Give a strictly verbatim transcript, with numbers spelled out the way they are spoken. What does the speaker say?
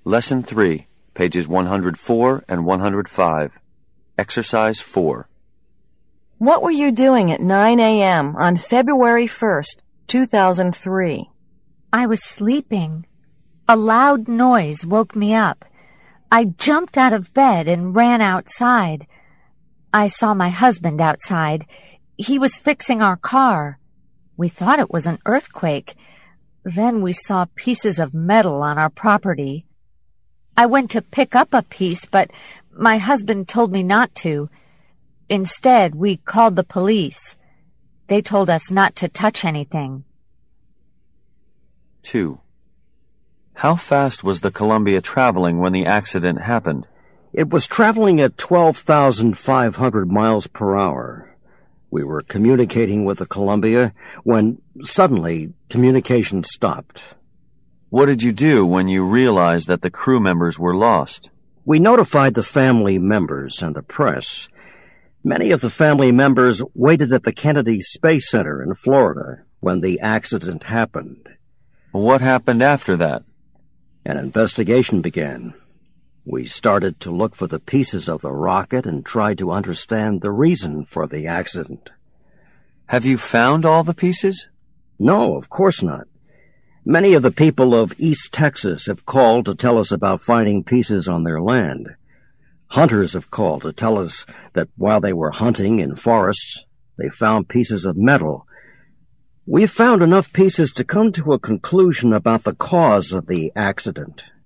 Lesson three, pages one hundred four and one hundred five. Exercise four. What were you doing at nine a.m. on February first, two thousand three? I was sleeping. A loud noise woke me up. I jumped out of bed and ran outside. I saw my husband outside. He was fixing our car. We thought it was an earthquake. Then we saw pieces of metal on our property. I went to pick up a piece, but my husband told me not to. Instead, we called the police. They told us not to touch anything. two. How fast was the Columbia traveling when the accident happened? It was traveling at twelve thousand five hundred miles per hour. We were communicating with the Columbia when suddenly communication stopped. What did you do when you realized that the crew members were lost? We notified the family members and the press. Many of the family members waited at the Kennedy Space Center in Florida when the accident happened. What happened after that? An investigation began. We started to look for the pieces of the rocket and tried to understand the reason for the accident. Have you found all the pieces? No, of course not. Many of the people of East Texas have called to tell us about finding pieces on their land. Hunters have called to tell us that while they were hunting in forests, they found pieces of metal. We've found enough pieces to come to a conclusion about the cause of the accident.